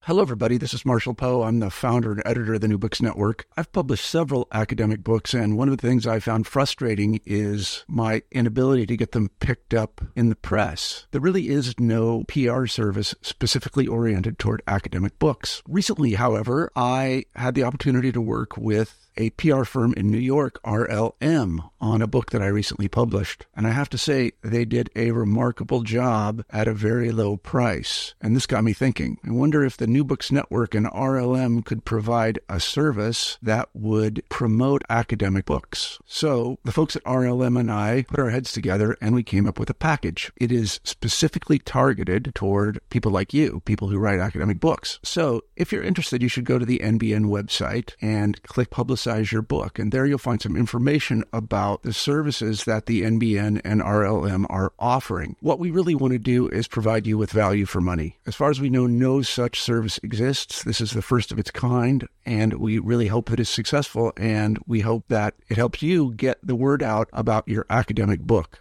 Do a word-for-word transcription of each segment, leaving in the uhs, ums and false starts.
Hello, everybody. This is Marshall Poe. I'm the founder and editor of the New Books Network. I've published several academic books, and one of the things I found frustrating is my inability to get them picked up in the press. There really is no P R service specifically oriented toward academic books. Recently, however, I had the opportunity to work with a P R firm in New York, R L M, on a book that I recently published. And I have to say, they did a remarkable job at a very low price. And this got me thinking. I wonder if the New Books Network and R L M could provide a service that would promote academic books. So the folks at R L M and I put our heads together and we came up with a package. It is specifically targeted toward people like you, people who write academic books. So if you're interested, you should go to the N B N website and click Publicize your book. And there you'll find some information about the services that the N B N and R L M are offering. What we really want to do is provide you with value for money. As far as we know, no such service exists. This is the first of its kind, and we really hope that it's successful, and we hope that it helps you get the word out about your academic book.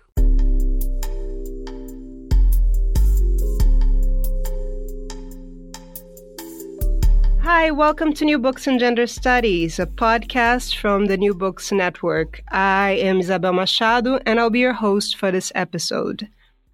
Hi, welcome to New Books and Gender Studies, a podcast from the New Books Network. I am Isabel Machado, and I'll be your host for this episode.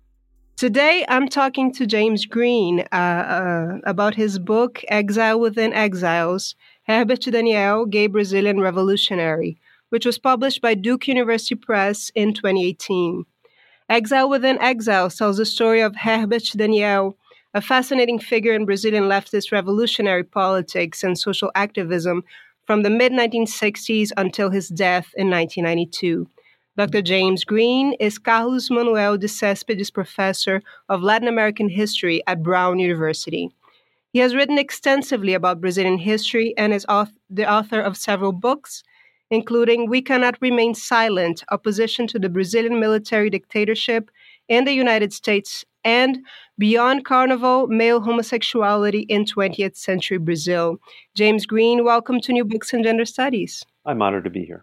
Today, I'm talking to James Green uh, uh, about his book, Exile Within Exiles, Herbert Daniel, Gay Brazilian Revolutionary, which was published by Duke University Press in twenty eighteen. Exile Within Exiles tells the story of Herbert Daniel, a fascinating figure in Brazilian leftist revolutionary politics and social activism from the mid nineteen sixties until his death in nineteen ninety-two. Doctor James Green is Carlos Manuel de Céspedes Professor of Latin American History at Brown University. He has written extensively about Brazilian history and is author, the author of several books, including We Cannot Remain Silent, Opposition to the Brazilian Military Dictatorship in the United States, and Beyond Carnival, Male Homosexuality in twentieth Century Brazil. James Green, welcome to New Books and Gender Studies. I'm honored to be here.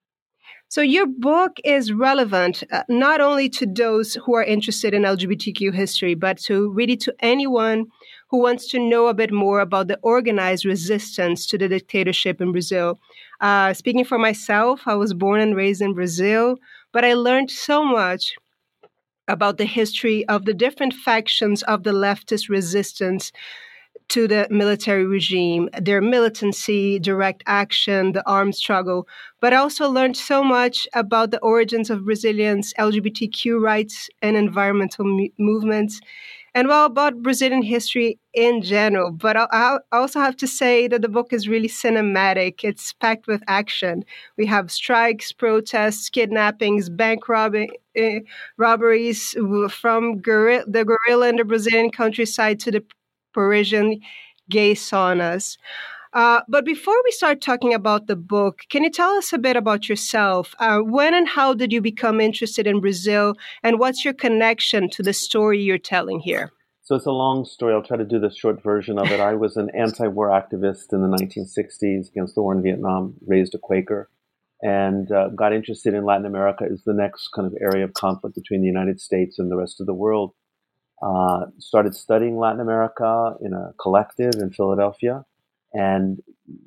So your book is relevant uh, not only to those who are interested in L G B T Q history, but to really to anyone who wants to know a bit more about the organized resistance to the dictatorship in Brazil. Uh, speaking for myself, I was born and raised in Brazil, but I learned so much about the history of the different factions of the leftist resistance to the military regime, their militancy, direct action, the armed struggle, but I also learned so much about the origins of Brazilians' L G B T Q rights and environmental mu- movements, and well, about Brazilian history in general. But I, I also have to say that the book is really cinematic. It's packed with action. We have strikes, protests, kidnappings, bank robbing, uh, robberies from guerrilla, the guerrilla in the Brazilian countryside to the Parisian gay saunas. Uh, but before we start talking about the book, can you tell us a bit about yourself? Uh, when and how did you become interested in Brazil, and what's your connection to the story you're telling here? So it's a long story. I'll try to do the short version of it. I was an anti-war activist in the nineteen sixties against the war in Vietnam, raised a Quaker, and uh, got interested in Latin America as the next kind of area of conflict between the United States and the rest of the world. Uh, started studying Latin America in a collective in Philadelphia, and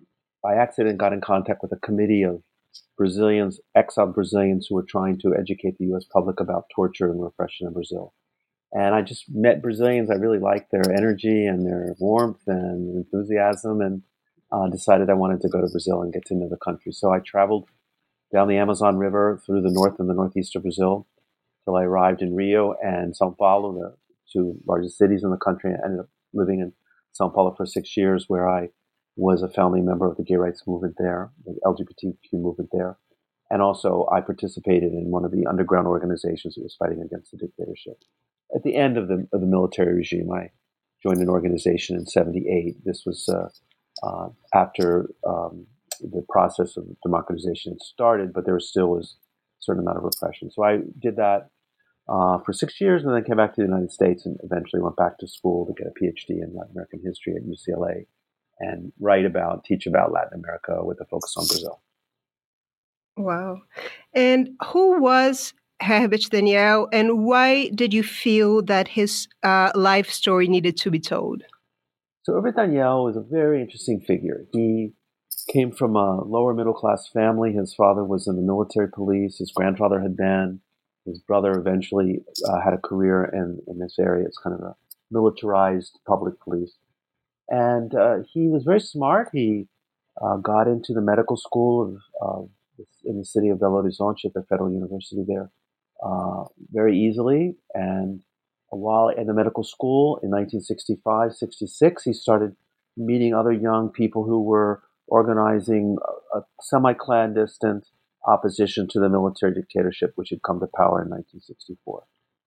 by accident got in contact with a committee of Brazilians, exiled Brazilians who were trying to educate the U S public about torture and repression in Brazil. And I just met Brazilians. I really liked their energy and their warmth and enthusiasm, and uh, decided I wanted to go to Brazil and get to know the country. So I traveled down the Amazon River through the north and the northeast of Brazil till I arrived in Rio and Sao Paulo, the two largest cities in the country. I ended up living in Sao Paulo for six years, where I was a founding member of the gay rights movement there, the L G B T Q movement there. And also I participated in one of the underground organizations that was fighting against the dictatorship. At the end of the, of the military regime, I joined an organization in seventy-eight. This was uh, uh, after um, the process of democratization had started, but there still was a certain amount of repression. So I did that Uh, for six years, and then came back to the United States and eventually went back to school to get a P H D in Latin American history at U C L A and write about, teach about Latin America with a focus on Brazil. Wow. And who was Herbert Daniel, and why did you feel that his uh, life story needed to be told? So Herbert Daniel was a very interesting figure. He came from a lower middle class family. His father was in the military police. His grandfather had been. His brother eventually uh, had a career in, in this area. It's kind of a militarized public police. And uh, he was very smart. He uh, got into the medical school of, uh, in the city of Belo Horizonte at the Federal University there uh, very easily. And while in the medical school in nineteen sixty-five, sixty-six, he started meeting other young people who were organizing a, a semi-clandestine opposition to the military dictatorship which had come to power in nineteen sixty-four.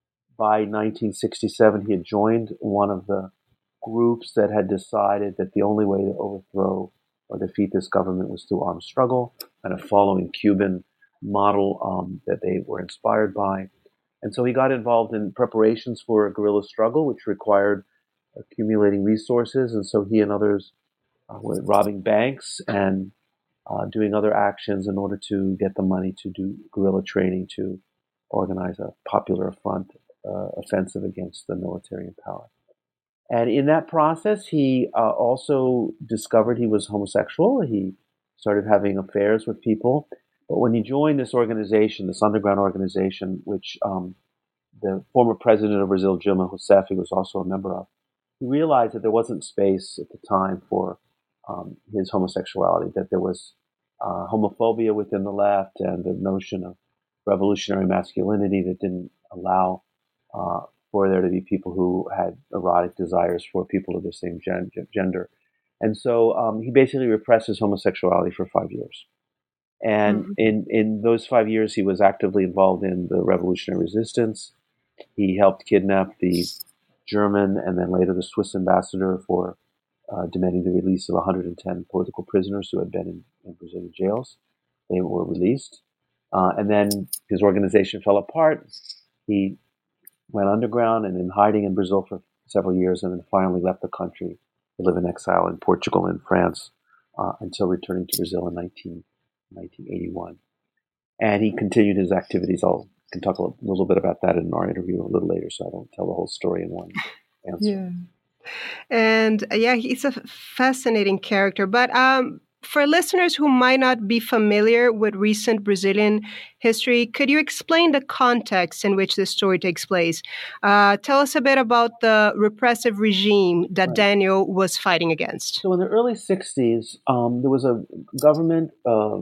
By nineteen sixty-seven, he had joined one of the groups that had decided that the only way to overthrow or defeat this government was through armed struggle, kind of following Cuban model um, that they were inspired by. And so he got involved in preparations for a guerrilla struggle, which required accumulating resources. And so he and others uh, were robbing banks and uh, doing other actions in order to get the money to do guerrilla training to organize a popular front uh, offensive against the military in power. And in that process, he uh, also discovered he was homosexual. He started having affairs with people. But when he joined this organization, this underground organization, which um, the former president of Brazil, Dilma Rousseff, was also a member of, he realized that there wasn't space at the time for um, his homosexuality, that there was uh, homophobia within the left and the notion of revolutionary masculinity that didn't allow uh, for there to be people who had erotic desires for people of the same gen- gender. And so um, he basically repressed his homosexuality for five years. And mm-hmm. in, in those five years, he was actively involved in the revolutionary resistance. He helped kidnap the German and then later the Swiss ambassador for uh, demanding the release of one hundred ten political prisoners who had been in, in Brazilian jails. They were released. Uh, and then his organization fell apart. He went underground and in hiding in Brazil for several years and then finally left the country to live in exile in Portugal and France uh, until returning to Brazil in nineteen eighty-one. And he continued his activities. I'll can talk a little bit about that in our interview a little later, so I don't tell the whole story in one answer. Yeah. And uh, yeah, he's a fascinating character. But um, for listeners who might not be familiar with recent Brazilian history, could you explain the context in which this story takes place? Uh, tell us a bit about the repressive regime that right. Daniel was fighting against. So in the early sixties, um, there was a government uh,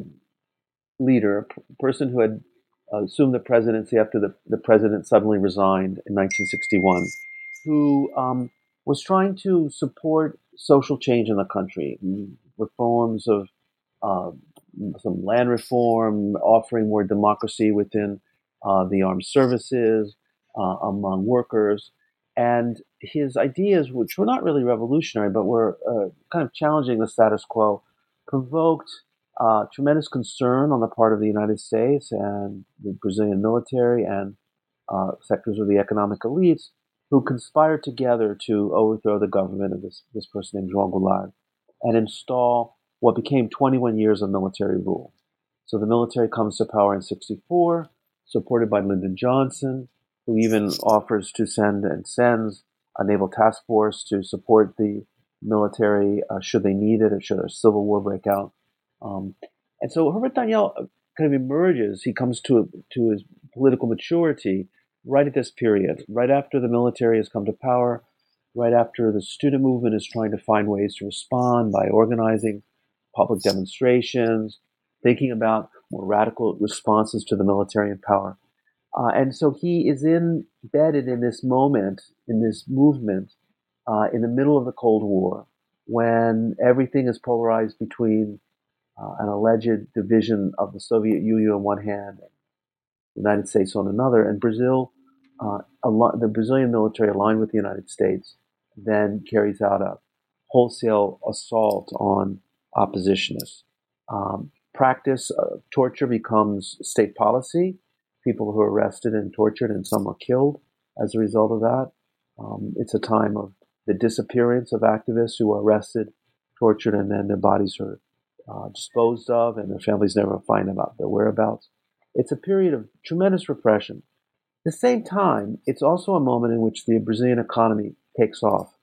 leader, a person who had uh, assumed the presidency after the, the president suddenly resigned in nineteen sixty-one, who um, was trying to support social change in the country, reforms of uh, some land reform, offering more democracy within uh, the armed services, uh, among workers. And his ideas, which were not really revolutionary, but were uh, kind of challenging the status quo, provoked uh, tremendous concern on the part of the United States and the Brazilian military and uh, sectors of the economic elites who conspired together to overthrow the government of this, this person named João Goulart and install what became twenty-one years of military rule. So the military comes to power in sixty-four, supported by Lyndon Johnson, who even offers to send and sends a naval task force to support the military uh, should they need it or should a civil war break out. Um, and so Herbert Daniel kind of emerges, he comes to, to his political maturity right at this period, right after the military has come to power, right after the student movement is trying to find ways to respond by organizing public demonstrations, thinking about more radical responses to the military in power. Uh, and so he is in, embedded in this moment, in this movement, uh, in the middle of the Cold War, when everything is polarized between uh, an alleged division of the Soviet Union on one hand, and the United States on another, and Brazil, uh, al- the Brazilian military aligned with the United States, then carries out a wholesale assault on oppositionists. Um, practice of torture becomes state policy. People who are arrested and tortured, and some are killed as a result of that. Um, it's a time of the disappearance of activists who are arrested, tortured, and then their bodies are uh, disposed of, and their families never find about their whereabouts. It's a period of tremendous repression. At the same time, it's also a moment in which the Brazilian economy takes off.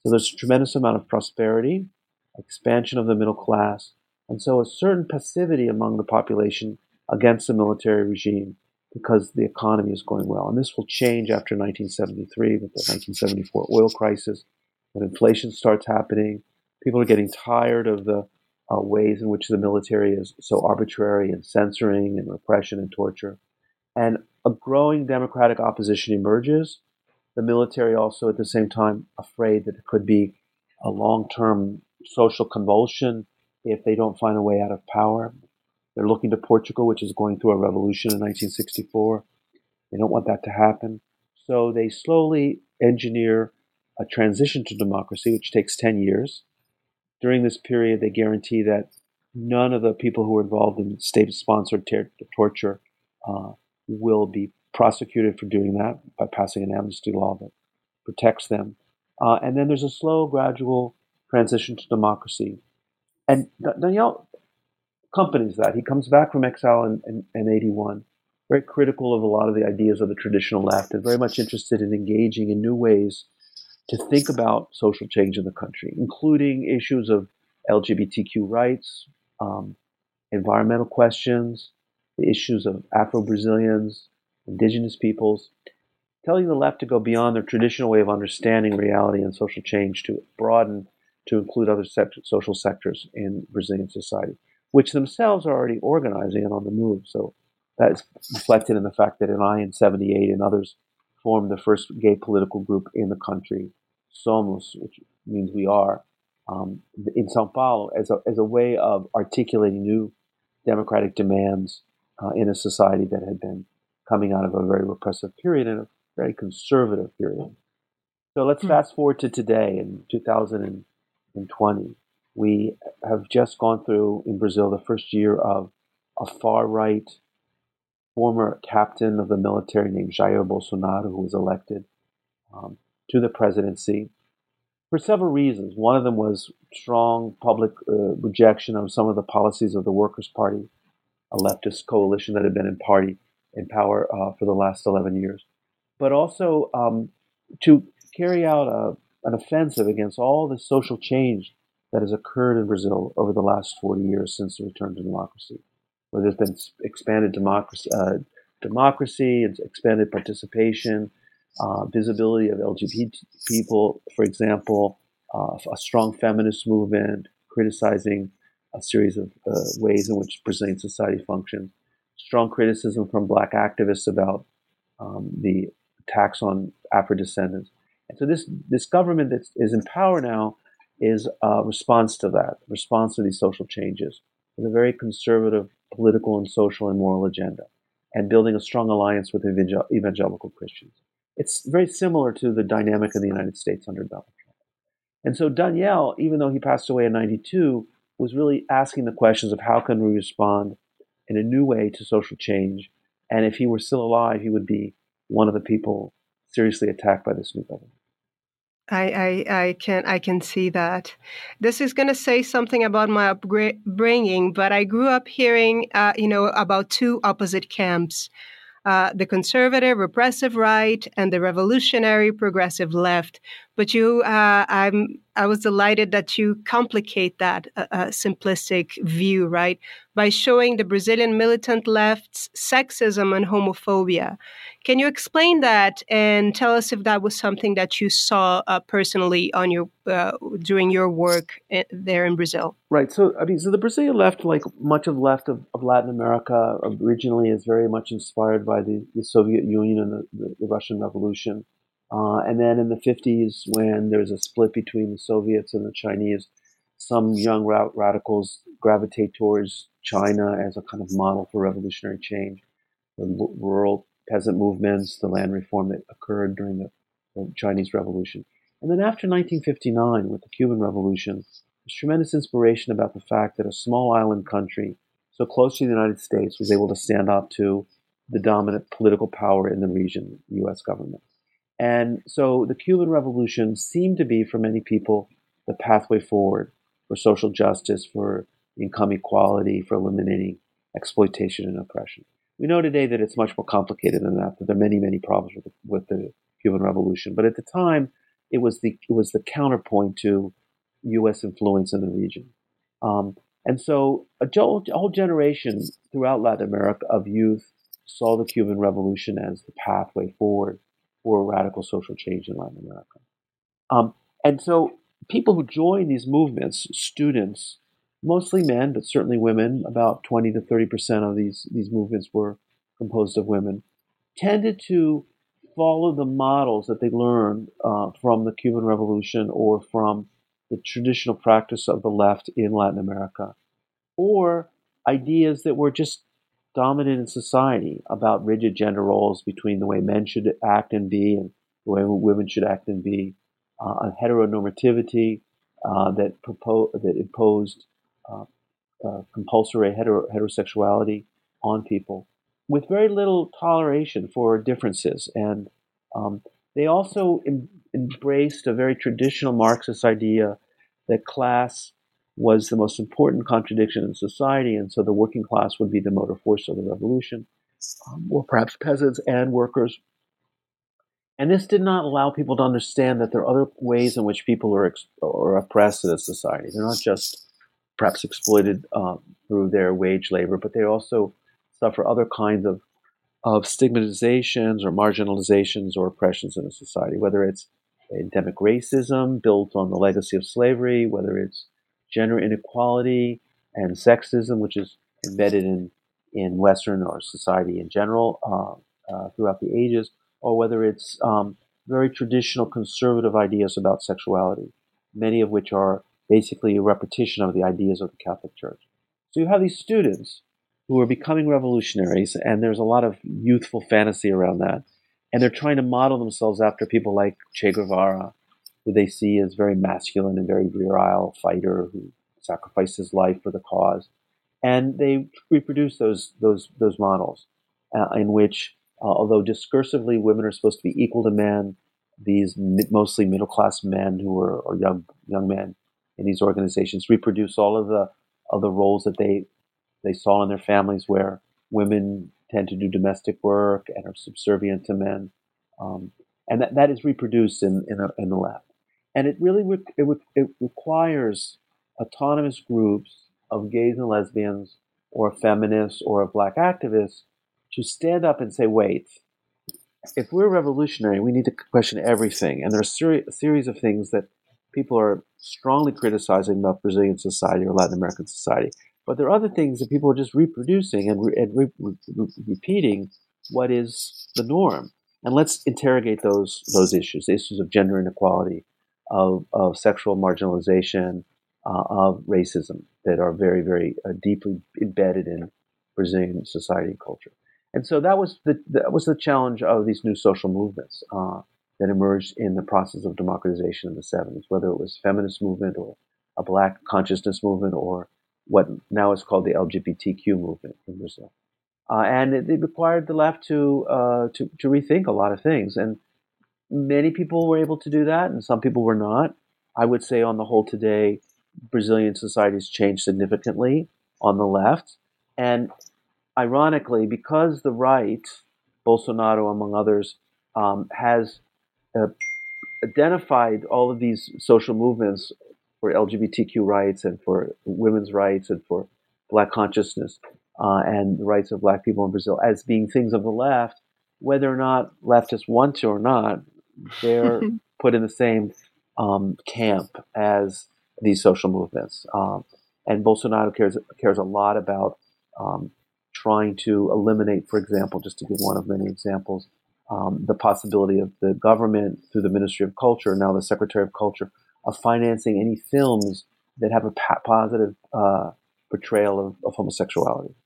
So there's a tremendous amount of prosperity, expansion of the middle class, and so a certain passivity among the population against the military regime because the economy is going well. And this will change after nineteen seventy-three with the nineteen seventy-four oil crisis, when inflation starts happening. People are getting tired of the uh, ways in which the military is so arbitrary and censoring and repression and torture. And a growing democratic opposition emerges. The military also at the same time afraid that it could be a long-term social convulsion if they don't find a way out of power. They're looking to Portugal, which is going through a revolution in nineteen sixty-four. They don't want that to happen. So they slowly engineer a transition to democracy, which takes ten years. During this period, they guarantee that none of the people who are involved in state-sponsored ter- torture uh, will be prosecuted for doing that by passing an amnesty law that protects them. Uh, and then there's a slow, gradual transition to democracy. And Daniel accompanies that. He comes back from exile in, in, in eighty-one, very critical of a lot of the ideas of the traditional left and very much interested in engaging in new ways to think about social change in the country, including issues of L G B T Q rights, um, environmental questions, the issues of Afro-Brazilians, indigenous peoples, telling the left to go beyond their traditional way of understanding reality and social change to broaden to include other sect- social sectors in Brazilian society, which themselves are already organizing and on the move. So that is reflected in the fact that I in seventy-eight and others formed the first gay political group in the country, Somos, which means we are, um, in Sao Paulo, as a, as a way of articulating new democratic demands uh, in a society that had been coming out of a very repressive period and a very conservative period. So let's mm. fast forward to today in two thousand twenty. We have just gone through in Brazil the first year of a far-right former captain of the military named Jair Bolsonaro, who was elected um, to the presidency for several reasons. One of them was strong public uh, rejection of some of the policies of the Workers' Party, a leftist coalition that had been in party in power uh, for the last eleven years, but also um, to carry out a, an offensive against all the social change that has occurred in Brazil over the last forty years since the return to democracy, where there's been expanded democracy, uh, democracy and expanded participation, uh, visibility of L G B T people, for example, uh, a strong feminist movement criticizing a series of uh, ways in which Brazilian society functions, strong criticism from Black activists about um, the attacks on Afro-descendants. And so this, this government that is in power now is a response to that, response to these social changes, with a very conservative political and social and moral agenda, and building a strong alliance with evangel- evangelical Christians. It's very similar to the dynamic in the United States under Donald Trump. And so Daniel, even though he passed away in ninety-two, was really asking the questions of how can we respond in a new way to social change. And if he were still alive, he would be one of the people seriously attacked by this new government. I, I, I can I can see that. This is going to say something about my upbringing, but I grew up hearing, uh, you know, about two opposite camps. Uh, the conservative, repressive right, and the revolutionary, progressive left. But you, uh, I'm, I was delighted that you complicate that uh, uh, simplistic view, right, by showing the Brazilian militant left's sexism and homophobia. Can you explain that and tell us if that was something that you saw uh, personally on your uh, during your work in, there in Brazil? Right. So, I mean, so the Brazilian left, like much of the left of, of Latin America, originally is very much inspired by the, the Soviet Union and the, the, the Russian Revolution. Uh, and then in the fifties, when there's a split between the Soviets and the Chinese, some young ra- radicals gravitate towards China as a kind of model for revolutionary change. The l- rural peasant movements, the land reform that occurred during the, the Chinese Revolution. And then after nineteen fifty-nine, with the Cuban Revolution, there's tremendous inspiration about the fact that a small island country so close to the United States was able to stand up to the dominant political power in the region, the U S government. And so the Cuban Revolution seemed to be, for many people, the pathway forward for social justice, for income equality, for eliminating exploitation and oppression. We know today that it's much more complicated than that, that there are many, many problems with the, with the Cuban Revolution. But at the time, it was the it was the counterpoint to U S influence in the region. Um, and so a whole, a whole generation throughout Latin America of youth saw the Cuban Revolution as the pathway forward for radical social change in Latin America. Um, and so people who joined these movements, students, mostly men, but certainly women, about twenty to thirty percent of these, these movements were composed of women, tended to follow the models that they learned uh, from the Cuban Revolution or from the traditional practice of the left in Latin America, or ideas that were just dominant in society about rigid gender roles between the way men should act and be and the way women should act and be, uh, a heteronormativity uh, that, propo- that imposed uh, uh, compulsory hetero- heterosexuality on people, with very little toleration for differences. And um, they also em- embraced a very traditional Marxist idea that class was the most important contradiction in society, and so the working class would be the motor force of the revolution, um, or perhaps peasants and workers. And this did not allow people to understand that there are other ways in which people are, ex- are oppressed in a society. They're not just perhaps exploited uh, through their wage labor, but they also suffer other kinds of, of stigmatizations or marginalizations or oppressions in a society, whether it's endemic racism built on the legacy of slavery, whether it's gender inequality and sexism, which is embedded in, in Western or society in general uh, uh, throughout the ages, or whether it's um, very traditional conservative ideas about sexuality, many of which are basically a repetition of the ideas of the Catholic Church. So you have these students who are becoming revolutionaries, and there's a lot of youthful fantasy around that. And they're trying to model themselves after people like Che Guevara, who they see as very masculine and very virile fighter who sacrificed his life for the cause. And they reproduce those those those models uh, in which, uh, although discursively women are supposed to be equal to men, these mi- mostly middle class men who are or young young men in these organizations reproduce all of the of the roles that they they saw in their families, where women tend to do domestic work and are subservient to men, um, and that, that is reproduced in in, a, in the left. And it really re- it, re- it requires autonomous groups of gays and lesbians, or feminists, or black activists to stand up and say, "Wait, if we're revolutionary, we need to question everything." And there are a, seri- a series of things that people are strongly criticizing about Brazilian society or Latin American society. But there are other things that people are just reproducing and, re- and re- re- repeating what is the norm. And let's interrogate those those issues, the issues of gender inequality, of, of sexual marginalization, uh, of racism that are very, very uh, deeply embedded in Brazilian society and culture. And so that was the that was the challenge of these new social movements uh, that emerged in the process of democratization in the seventies, whether it was feminist movement or a black consciousness movement or what now is called the L G B T Q movement in Brazil. Uh, and it, it required the left to, uh, to to rethink a lot of things. And many people were able to do that, and some people were not. I would say on the whole today, Brazilian society has changed significantly on the left. And ironically, because the right, Bolsonaro among others, um, has uh, identified all of these social movements for L G B T Q rights and for women's rights and for black consciousness uh, and the rights of black people in Brazil as being things of the left, whether or not leftists want to or not, they're put in the same um, camp as these social movements. Um, and Bolsonaro cares cares a lot about um, trying to eliminate, for example, just to give one of many examples, um, the possibility of the government through the Ministry of Culture, now the Secretary of Culture, of financing any films that have a pa- positive uh, portrayal of, of homosexuality.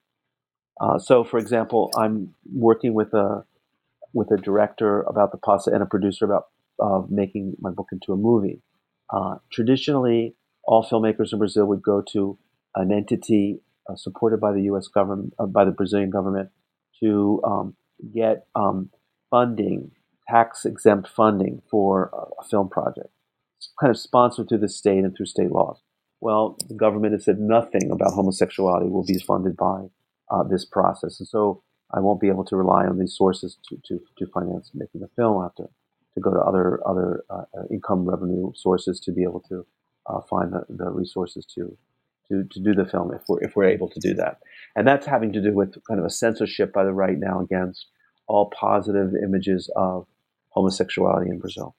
Uh, so, for example, I'm working with a with a director about the poss- and a producer about uh, making my book into a movie. Uh, traditionally, all filmmakers in Brazil would go to an entity uh, supported by the U S government, uh, by the Brazilian government, to um, get um, funding, tax-exempt funding for a, a film project. It's kind of sponsored through the state and through state laws. Well, the government has said nothing about homosexuality will be funded by uh, this process. And so I won't be able to rely on these sources to, to, to finance making a film after to go to other other uh, income revenue sources to be able to uh, find the, the resources to, to to do the film if we're if we're able to do that. And that's having to do with kind of a censorship by the right now against all positive images of homosexuality in Brazil.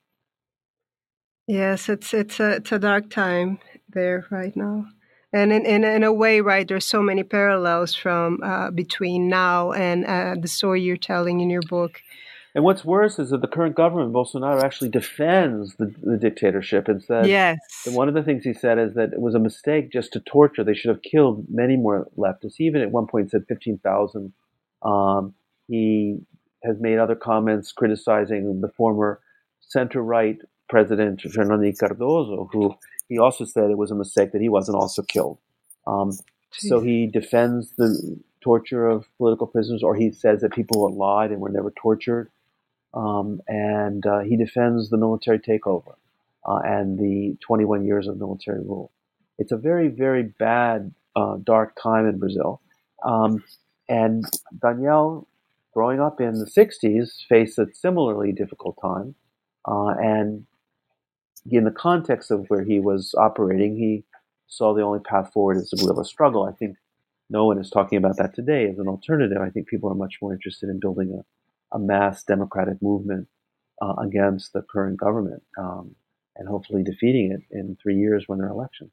Yes, it's it's a it's a dark time there right now, and in in, in a way, right? There's so many parallels from uh, between now and uh, the story you're telling in your book. And what's worse is that the current government, Bolsonaro, actually defends the, the dictatorship and said yes. that one of the things he said is that it was a mistake just to torture. They should have killed many more leftists. He even at one point said fifteen thousand. Um, he has made other comments criticizing the former center-right President Fernando Cardoso, who he also said it was a mistake that he wasn't also killed. Um, so he defends the torture of political prisoners, or he says that people lied and were never tortured. Um, and uh, he defends the military takeover uh, and the twenty-one years of military rule. It's a very, very bad, uh, dark time in Brazil. Um, and Daniel, growing up in the sixties, faced a similarly difficult time. Uh, and in the context of where he was operating, he saw the only path forward as a guerrilla struggle. I think no one is talking about that today as an alternative. I think people are much more interested in building a, a mass democratic movement uh, against the current government um, and hopefully defeating it in three years when there are elections.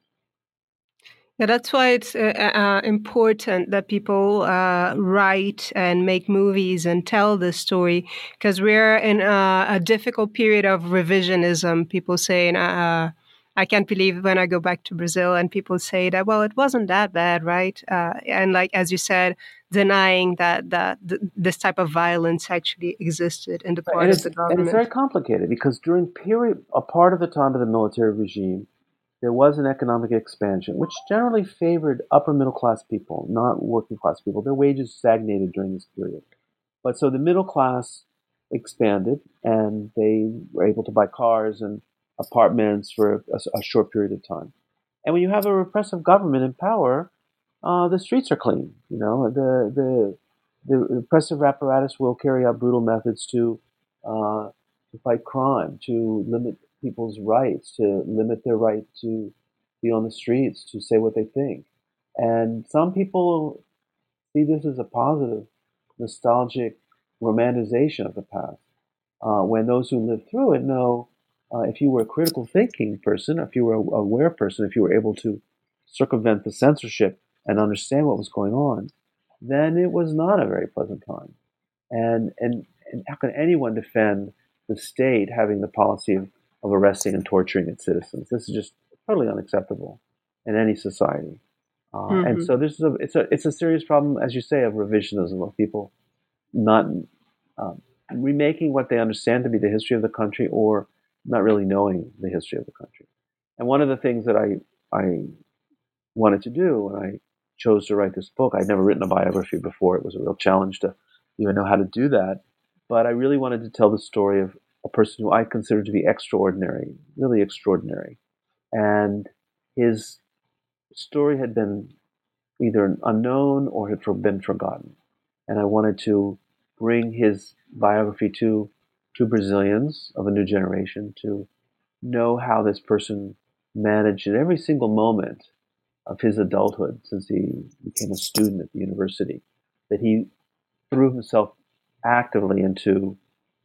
Yeah, that's why it's uh, uh, important that people uh, write and make movies and tell this story, because we're in a, a difficult period of revisionism. People saying, uh, I can't believe when I go back to Brazil, and people say that, well, it wasn't that bad, right? Uh, and like, as you said, denying that, that th- this type of violence actually existed in the part of the government. And it's very complicated because during period, a part of the time of the military regime, there was an economic expansion, which generally favored upper middle class people, not working class people. Their wages stagnated during this period. But so the middle class expanded, and they were able to buy cars and apartments for a, a short period of time. And when you have a repressive government in power, uh, the streets are clean. You know, the the the repressive apparatus will carry out brutal methods to uh, to fight crime, to limit people's rights, to limit their right to be on the streets, to say what they think. And some people see this as a positive, nostalgic romanticization of the past. Uh, when those who lived through it know uh, if you were a critical thinking person, if you were a aware person, if you were able to circumvent the censorship and understand what was going on, then it was not a very pleasant time. And, and, and how can anyone defend the state having the policy of of arresting and torturing its citizens? This is just totally unacceptable in any society. Uh, mm-hmm. And so this is a it's a it's a serious problem, as you say, of revisionism, of people not um, remaking what they understand to be the history of the country, or not really knowing the history of the country. And one of the things that I I wanted to do when I chose to write this book, I'd never written a biography before. It was a real challenge to even know how to do that. But I really wanted to tell the story of a person who I consider to be extraordinary, really extraordinary. And his story had been either unknown or had been forgotten. And I wanted to bring his biography to, to Brazilians of a new generation to know how this person managed in every single moment of his adulthood, since he became a student at the university, that he threw himself actively into,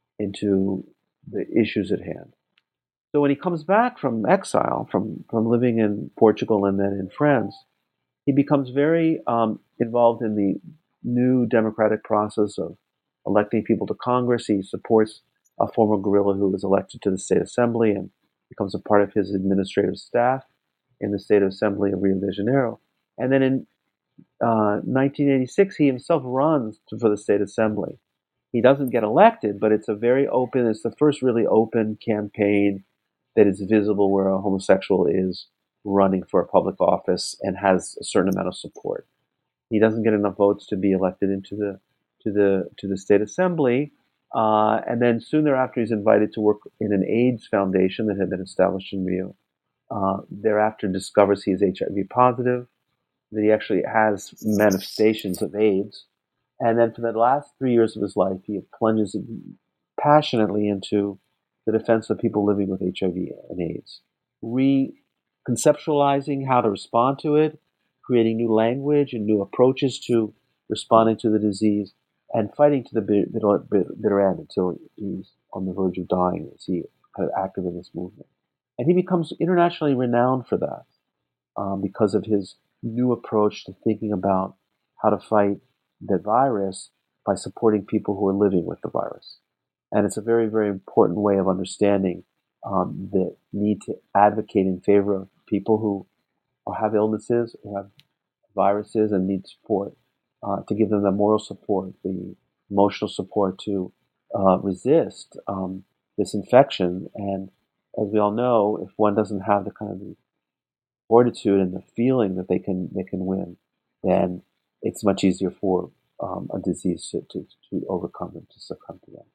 into the issues at hand. So when he comes back from exile, from, from living in Portugal and then in France, he becomes very um, involved in the new democratic process of electing people to Congress. He supports a former guerrilla who was elected to the State Assembly and becomes a part of his administrative staff in the State Assembly of Rio de Janeiro. And then in uh, nineteen eighty-six, he himself runs to, for the State Assembly. He doesn't get elected, but it's a very open, it's the first really open campaign that is visible where a homosexual is running for a public office and has a certain amount of support. He doesn't get enough votes to be elected into the to the to the State Assembly, uh, and then soon thereafter he's invited to work in an AIDS foundation that had been established in Rio. Uh, thereafter discovers he is H I V positive, that he actually has manifestations of AIDS. And then for the last three years of his life, he plunges passionately into the defense of people living with H I V and AIDS, reconceptualizing how to respond to it, creating new language and new approaches to responding to the disease, and fighting to the bitter, bitter end until he's on the verge of dying as he kind of active in this movement. And he becomes internationally renowned for that um, because of his new approach to thinking about how to fight the virus by supporting people who are living with the virus. And it's a very, very important way of understanding um, the need to advocate in favor of people who have illnesses, who have viruses and need support, uh, to give them the moral support, the emotional support to uh, resist um, this infection. And as we all know, if one doesn't have the kind of fortitude and the feeling that they can they can win, then it's much easier for um, a disease to, to, to overcome and to succumb to them.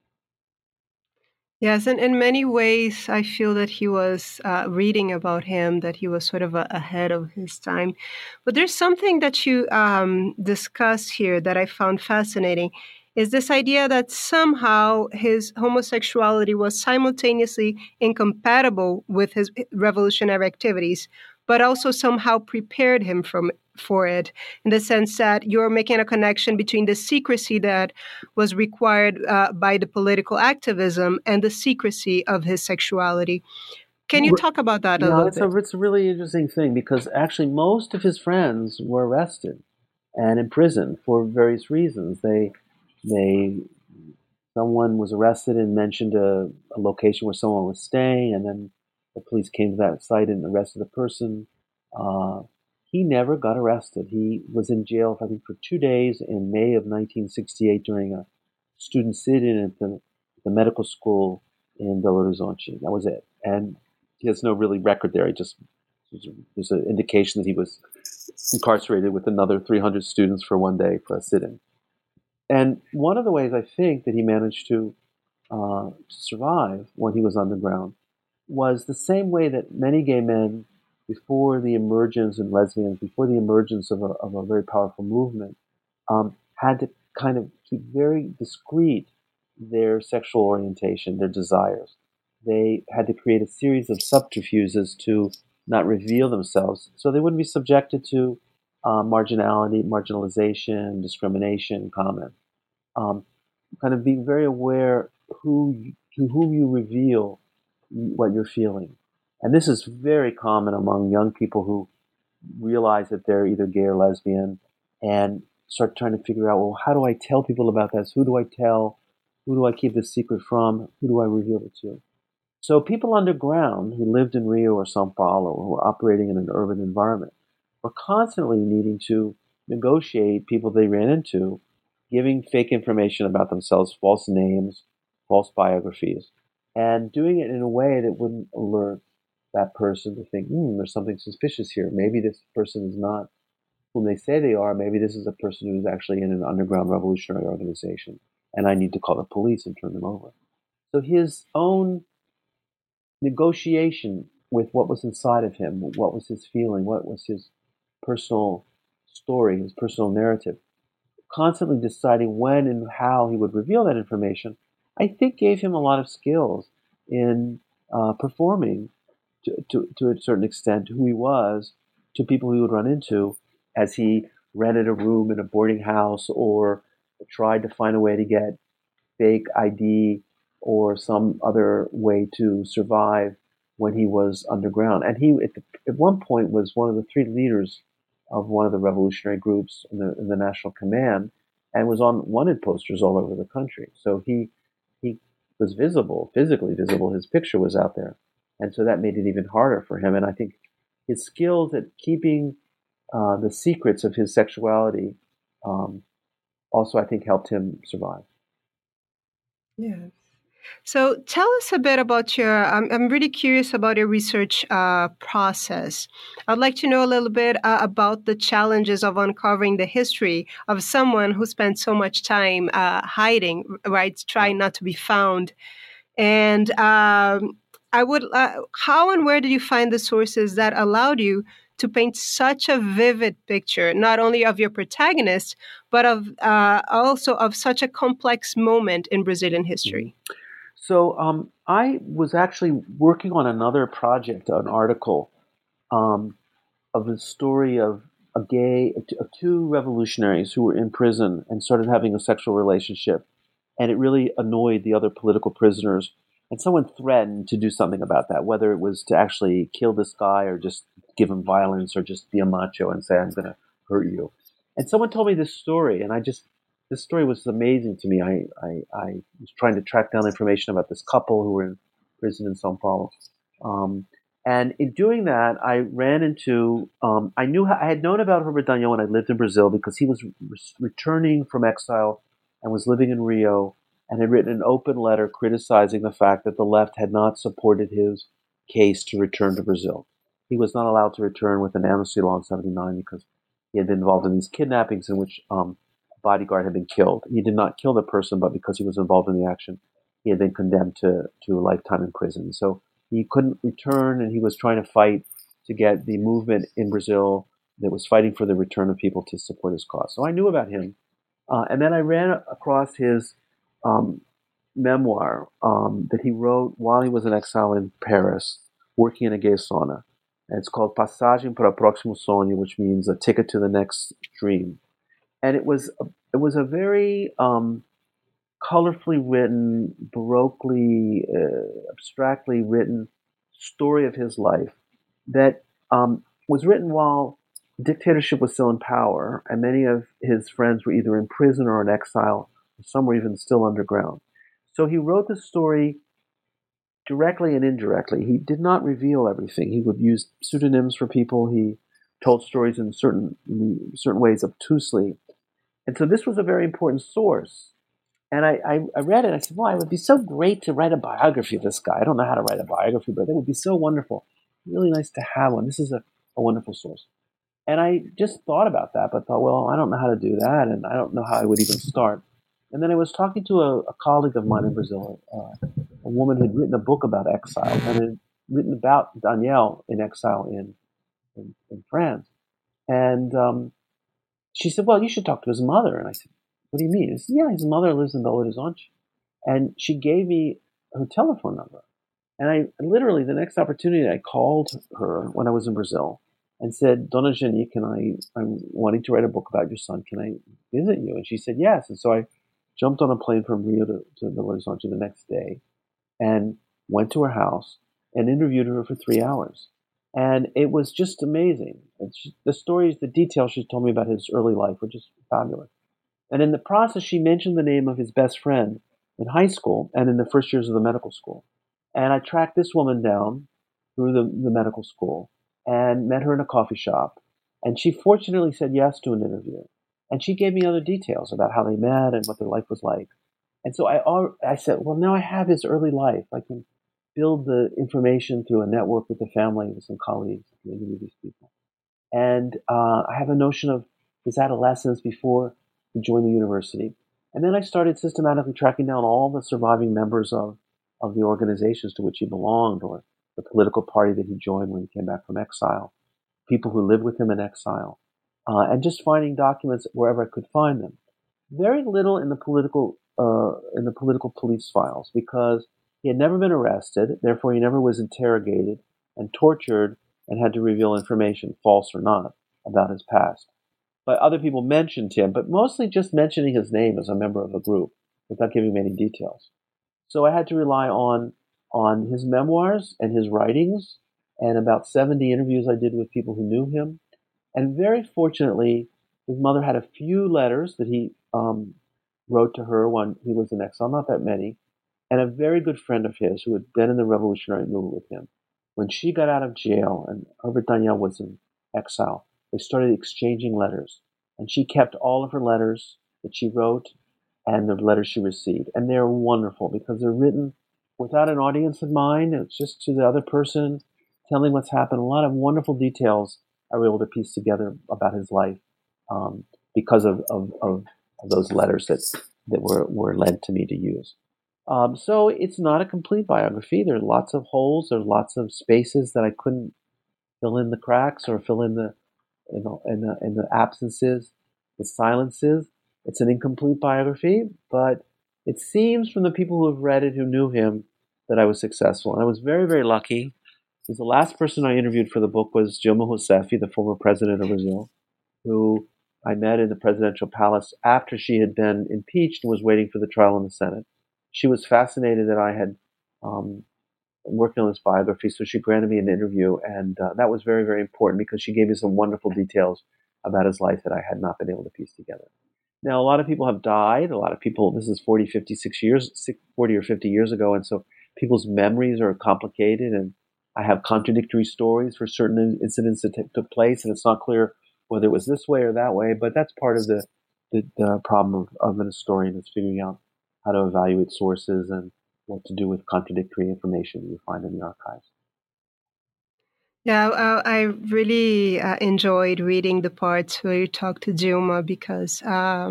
Yes, and in many ways, I feel that he was uh, reading about him, that he was sort of a, ahead of his time. But there's something that you um, discuss here that I found fascinating, is this idea that somehow his homosexuality was simultaneously incompatible with his revolutionary activities, but also somehow prepared him from for it, in the sense that you're making a connection between the secrecy that was required uh, by the political activism and the secrecy of his sexuality. Can you talk about that a yeah, little it's bit? A, it's a really interesting thing, because actually most of his friends were arrested and imprisoned for various reasons. They, they, someone was arrested and mentioned a, a location where someone was staying, and then the police came to that site and arrested the person. Uh, he never got arrested. He was in jail, I think, for two days in May of nineteen sixty-eight during a student sit-in at the, the medical school in Belo Horizonte. That was it. And he has no really record there. He just, there's an indication that he was incarcerated with another three hundred students for one day for a sit-in. And one of the ways I think that he managed to, uh, to survive when he was underground was the same way that many gay men, before the emergence, and lesbians, before the emergence of a, of a very powerful movement, um, had to kind of keep very discreet their sexual orientation, their desires. They had to create a series of subterfuges to not reveal themselves, so they wouldn't be subjected to uh, marginality, marginalization, discrimination, comment. Um, kind of being very aware who to whom you reveal what you're feeling. And this is very common among young people who realize that they're either gay or lesbian and start trying to figure out, well, how do I tell people about this? Who do I tell? Who do I keep this secret from? Who do I reveal it to? So people underground who lived in Rio or Sao Paulo, who were operating in an urban environment, were constantly needing to negotiate people they ran into, giving fake information about themselves, false names, false biographies, and doing it in a way that wouldn't alert that person to think, hmm, there's something suspicious here. Maybe this person is not whom they say they are. Maybe this is a person who's actually in an underground revolutionary organization, and I need to call the police and turn them over. So his own negotiation with what was inside of him, what was his feeling, what was his personal story, his personal narrative, constantly deciding when and how he would reveal that information, I think gave him a lot of skills in uh, performing to, to, to a certain extent who he was to people he would run into as he rented a room in a boarding house or tried to find a way to get fake I D or some other way to survive when he was underground. And he, at, the, at one point, was one of the three leaders of one of the revolutionary groups in the, in the National Command, and was on wanted posters all over the country. So he he was visible, physically visible. His picture was out there. And so that made it even harder for him. And I think his skills at keeping uh, the secrets of his sexuality um, also, I think, helped him survive. Yes. So tell us a bit about your, I'm, I'm really curious about your research uh, process. I'd like to know a little bit uh, about the challenges of uncovering the history of someone who spent so much time uh, hiding, right, trying not to be found. And um, I would, uh, how and where did you find the sources that allowed you to paint such a vivid picture, not only of your protagonist, but of uh, also of such a complex moment in Brazilian history? So um, I was actually working on another project, an article um, of the story of a gay, of two revolutionaries who were in prison and started having a sexual relationship, and it really annoyed the other political prisoners. And someone threatened to do something about that, whether it was to actually kill this guy or just give him violence or just be a macho and say, I'm going to hurt you. And someone told me this story, and I just, this story was amazing to me. I, I, I was trying to track down information about this couple who were in prison in São Paulo. Um, and in doing that, I ran into, um, I knew, I had known about Herbert Daniel when I lived in Brazil because he was re- returning from exile and was living in Rio, and had written an open letter criticizing the fact that the left had not supported his case to return to Brazil. He was not allowed to return with an amnesty law in seventy-nine because he had been involved in these kidnappings in which um, a bodyguard had been killed. He did not kill the person, but because he was involved in the action, he had been condemned to, to a lifetime in prison. So he couldn't return, and he was trying to fight to get the movement in Brazil that was fighting for the return of people to support his cause. So I knew about him. Uh, and then I ran across his um, memoir um, that he wrote while he was in exile in Paris, working in a gay sauna. And it's called Passagem para o Próximo Sonho, which means a ticket to the next dream. And it was a, it was a very um, colorfully written, baroquely, uh, abstractly written story of his life that um, was written while dictatorship was still in power, and many of his friends were either in prison or in exile, or some were even still underground. So he wrote the story directly and indirectly. He did not reveal everything. He would use pseudonyms for people. He told stories in certain in certain ways obtusely. And so this was a very important source. And I, I, I read it, and I said, well, it would be so great to write a biography of this guy. I don't know how to write a biography, but it would be so wonderful. Really nice to have one. This is a, a wonderful source. And I just thought about that, but thought, well, I don't know how to do that, and I don't know how I would even start. And then I was talking to a, a colleague of mine in Brazil, uh, a woman who had written a book about exile and had written about Daniel in exile in, in, in France. And um, she said, well, you should talk to his mother. And I said, what do you mean? She said, yeah, his mother lives in Belo Horizonte. And she gave me her telephone number. And I literally, the next opportunity, I called her when I was in Brazil and said, Dona Jenny, can I, I'm wanting to write a book about your son. Can I visit you? And she said, yes. And so I jumped on a plane from Rio to, to Belo Horizonte the next day and went to her house and interviewed her for three hours. And it was just amazing. She, the stories, the details she told me about his early life were just fabulous. And in the process, she mentioned the name of his best friend in high school and in the first years of the medical school. And I tracked this woman down through the, the medical school and met her in a coffee shop. And she fortunately said yes to an interview. And she gave me other details about how they met and what their life was like. And so I, I said, well, now I have his early life. I can build the information through a network with the family, with some colleagues, to interview these people. And uh, I have a notion of his adolescence before he joined the university. And then I started systematically tracking down all the surviving members of, of the organizations to which he belonged, or the political party that he joined when he came back from exile, people who lived with him in exile, uh, and just finding documents wherever I could find them. Very little in the political uh, in the political police files, because he had never been arrested, therefore he never was interrogated and tortured and had to reveal information, false or not, about his past. But other people mentioned him, but mostly just mentioning his name as a member of a group without giving many details. So I had to rely on on his memoirs and his writings and about seventy interviews I did with people who knew him. And very fortunately, his mother had a few letters that he um, wrote to her when he was in exile, not that many, and a very good friend of his who had been in the revolutionary movement with him. When she got out of jail and Herbert Daniel was in exile, they started exchanging letters. And she kept all of her letters that she wrote and the letters she received. And they're wonderful because they're written without an audience in mind. It's just to the other person telling what's happened. A lot of wonderful details I were able to piece together about his life um, because of, of, of, of those letters that, that were, were lent to me to use. Um, so it's not a complete biography. There are lots of holes. There are lots of spaces that I couldn't fill in the cracks or fill in the, in the, in the, in the absences, the silences. It's an incomplete biography, but it seems from the people who have read it, who knew him, that I was successful. And I was very, very lucky, because the last person I interviewed for the book was Dilma Rousseff, the former president of Brazil, who I met in the presidential palace after she had been impeached and was waiting for the trial in the Senate. She was fascinated that I had um, working on this biography, so she granted me an interview, and uh, that was very, very important because she gave me some wonderful details about his life that I had not been able to piece together. Now, a lot of people have died. A lot of people, this is forty, fifty-six years, forty or fifty years ago, and so people's memories are complicated, and I have contradictory stories for certain incidents that t- took place, and it's not clear whether it was this way or that way, but that's part of the, the, the problem of, of an historian, is figuring out how to evaluate sources and what to do with contradictory information you find in the archives. Yeah, uh, I really uh, enjoyed reading the parts where you talk to Dilma because, uh,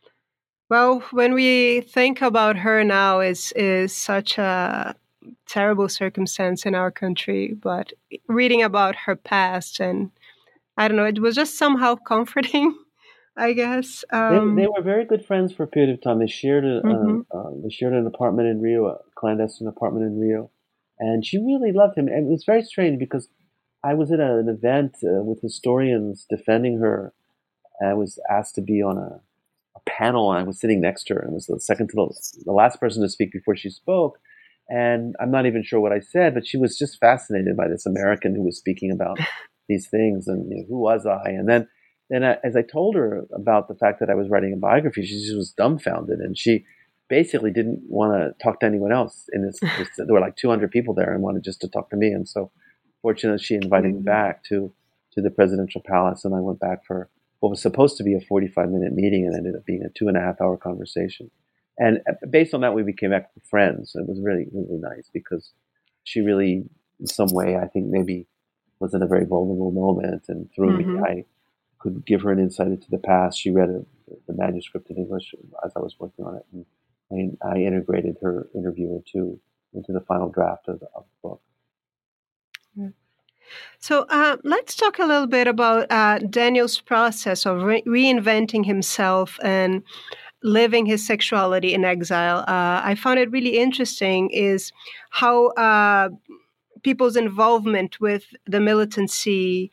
well, when we think about her now, is is such a terrible circumstance in our country. But reading about her past, and I don't know, it was just somehow comforting, I guess. They Um, they were very good friends for a period of time. They shared a mm-hmm. uh, uh, they shared an apartment in Rio, a clandestine apartment in Rio, and she really loved him. And it was very strange because I was at a, an event uh, with historians defending her. I was asked to be on a, a panel, and I was sitting next to her, and was the second to the, the last person to speak before she spoke. And I'm not even sure what I said, but she was just fascinated by this American who was speaking about these things, and you know, who was I? And then, then I, as I told her about the fact that I was writing a biography, she just was dumbfounded, and she basically didn't want to talk to anyone else. In this, this, there were like two hundred people there, and wanted just to talk to me. And so, fortunately, she invited mm-hmm. me back to to the presidential palace, and I went back for what was supposed to be a forty-five minute meeting, and ended up being a two and a half hour conversation. And based on that, we became friends. It was really, really nice because she really, in some way, I think maybe was in a very vulnerable moment. And through mm-hmm. me, I could give her an insight into the past. She read a, the manuscript in English as I was working on it. And I, I integrated her interview into, into the final draft of the, of the book. Yeah. So uh, let's talk a little bit about uh, Daniel's process of re- reinventing himself and living his sexuality in exile. Uh, I found it really interesting is how uh, people's involvement with the militancy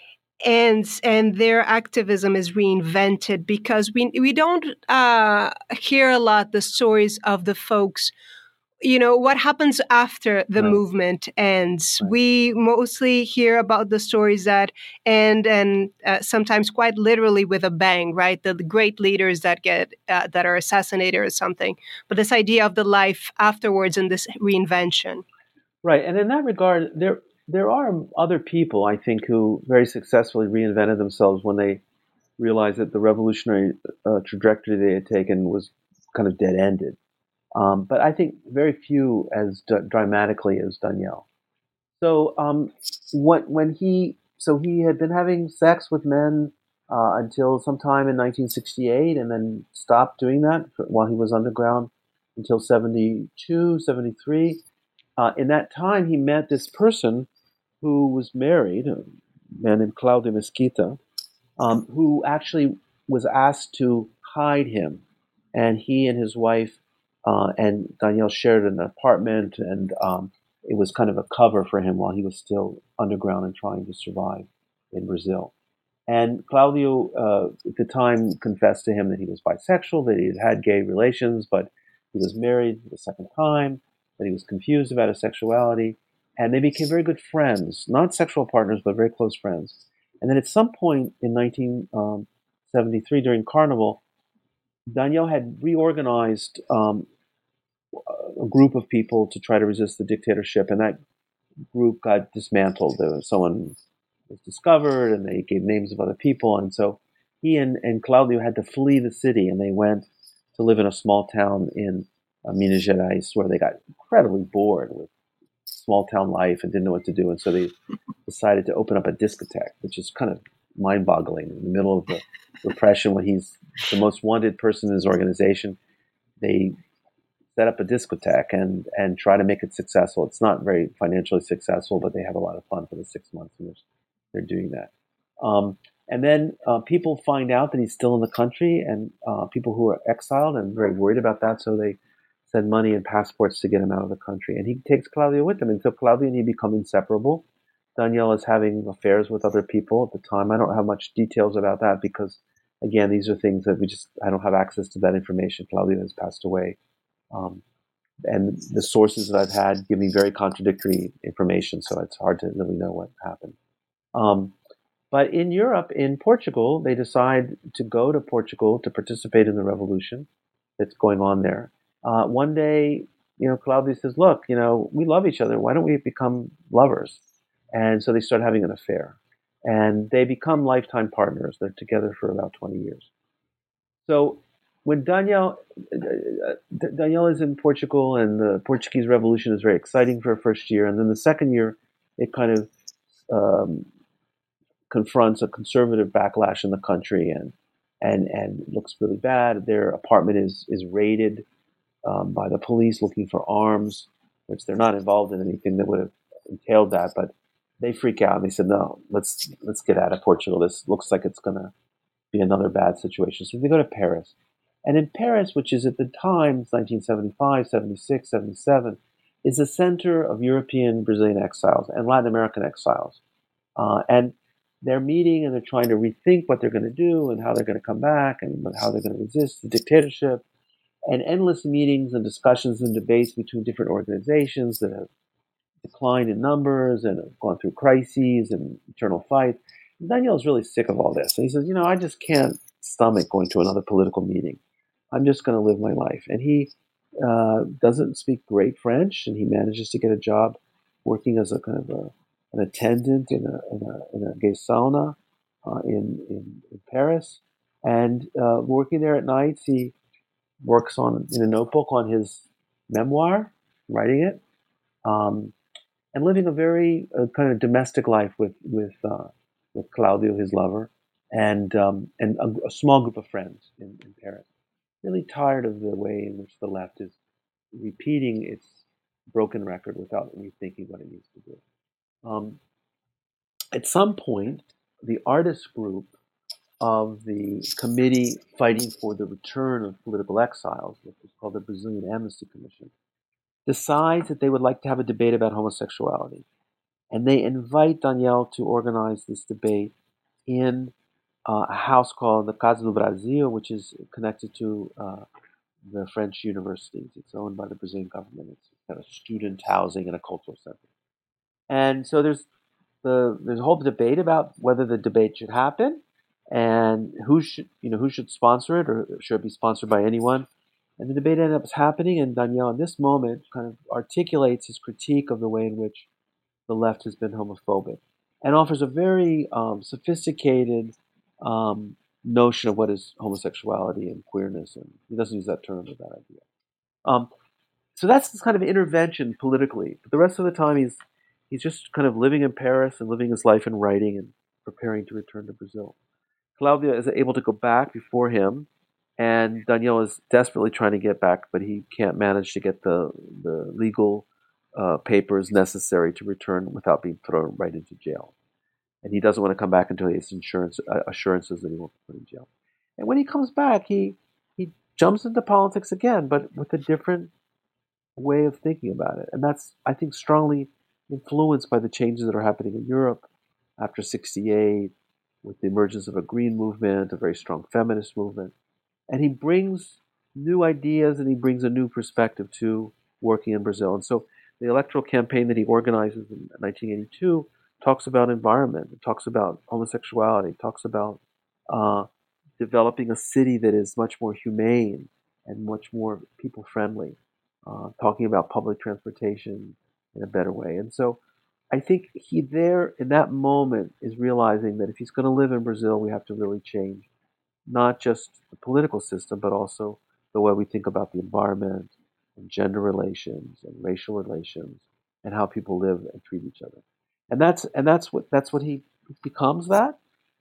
and and their activism is reinvented, because we we don't uh, hear a lot the stories of the folks. You know, what happens after the right. movement ends. Right. We mostly hear about the stories that end, and uh, sometimes quite literally with a bang, right? The, the great leaders that get uh, that are assassinated or something. But this idea of the life afterwards and this reinvention. Right. And in that regard, there there are other people, I think, who very successfully reinvented themselves when they realized that the revolutionary uh, trajectory they had taken was kind of dead-ended. Um, but I think very few as d- dramatically as Daniel. So um, when, when he so he had been having sex with men uh, until sometime in nineteen sixty-eight, and then stopped doing that for, while he was underground until seventy-two, seventy-three. Uh, in that time, he met this person who was married, a man named Claudio Mesquita, um, who actually was asked to hide him, and he and his wife. Uh, and Daniel shared an apartment, and um, it was kind of a cover for him while he was still underground and trying to survive in Brazil. And Claudio, uh, at the time, confessed to him that he was bisexual, that he had had gay relations, but he was married the second time, that he was confused about his sexuality. And they became very good friends, not sexual partners, but very close friends. And then at some point in nineteen seventy-three, during Carnival, Daniel had reorganized um, a group of people to try to resist the dictatorship, and that group got dismantled. There was someone was discovered, and they gave names of other people, and so he and, and Claudio had to flee the city, and they went to live in a small town in uh, Minas Gerais, where they got incredibly bored with small town life and didn't know what to do, and so they decided to open up a discotheque, which is kind of mind-boggling in the middle of the repression when he's the most wanted person in his organization. They set up a discotheque and and try to make it successful. It's not very financially successful, but they have a lot of fun for the six months in which they're doing that. Um, and then uh, people find out that he's still in the country, and uh, people who are exiled and very worried about that, so they send money and passports to get him out of the country. And he takes Claudio with him. And so Claudio and he become inseparable. Daniel is having affairs with other people at the time. I don't have much details about that because, again, these are things that we just, I don't have access to that information. Claudio has passed away. Um, and the sources that I've had give me very contradictory information, so it's hard to really know what happened. Um, but in Europe, in Portugal, they decide to go to Portugal to participate in the revolution that's going on there. Uh, one day, you know, Claudio says, look, you know, we love each other. Why don't we become lovers? And so they start having an affair. And they become lifetime partners. They're together for about twenty years. So when Daniel, uh, Daniel is in Portugal and the Portuguese Revolution is very exciting for her first year. And then the second year, it kind of um, confronts a conservative backlash in the country and and and looks really bad. Their apartment is is raided um, by the police looking for arms, which they're not involved in anything that would have entailed that, but they freak out and they said, no, let's let's get out of Portugal. This looks like it's going to be another bad situation. So they go to Paris. And in Paris, which is at the time, nineteen seventy-five, seventy-six, seventy-seven, is the center of European Brazilian exiles and Latin American exiles. Uh, and they're meeting and they're trying to rethink what they're going to do and how they're going to come back and how they're going to resist the dictatorship. And endless meetings and discussions and debates between different organizations that have declined in numbers and have gone through crises and eternal fights. And Daniel's really sick of all this. And he says, you know, I just can't stomach going to another political meeting. I'm just going to live my life. And he uh, doesn't speak great French, and he manages to get a job working as a kind of a, an attendant in a, in a, in a gay sauna uh, in, in, in Paris. And uh, working there at nights, he works on in a notebook on his memoir, writing it, um, and living a very uh, kind of domestic life with with uh, with Claudio, his lover, and um, and a, a small group of friends in, in Paris. Really tired of the way in which the left is repeating its broken record without rethinking what it needs to do. Um, at some point, the artist group of the committee fighting for the return of political exiles, which is called the Brazilian Amnesty Commission, decides that they would like to have a debate about homosexuality. And they invite Daniel to organize this debate in uh, a house called the Casa do Brasil, which is connected to uh, the French universities. It's owned by the Brazilian government. It's kind of student housing and a cultural center. And so there's the there's a whole debate about whether the debate should happen and who should you know who should sponsor it, or should it be sponsored by anyone. And the debate ends up happening, and Daniel, in this moment, kind of articulates his critique of the way in which the left has been homophobic, and offers a very um, sophisticated um, notion of what is homosexuality and queerness, and he doesn't use that term, but that idea. Um, so that's this kind of intervention politically. But the rest of the time, he's he's just kind of living in Paris and living his life and writing and preparing to return to Brazil. Claudio is able to go back before him, and Daniel is desperately trying to get back, but he can't manage to get the the legal uh, papers necessary to return without being thrown right into jail. And he doesn't want to come back until he has insurance uh, assurances that he won't be put in jail. And when he comes back, he he jumps into politics again, but with a different way of thinking about it. And that's, I think, strongly influenced by the changes that are happening in Europe after sixty-eight, with the emergence of a green movement, a very strong feminist movement. And he brings new ideas and he brings a new perspective to working in Brazil. And so the electoral campaign that he organizes in nineteen eighty-two talks about environment, it talks about homosexuality, talks about uh, developing a city that is much more humane and much more people-friendly, uh, talking about public transportation in a better way. And so I think he there, in that moment, is realizing that if he's going to live in Brazil, we have to really change not just the political system, but also the way we think about the environment and gender relations and racial relations and how people live and treat each other. And that's and that's what that's what he becomes. That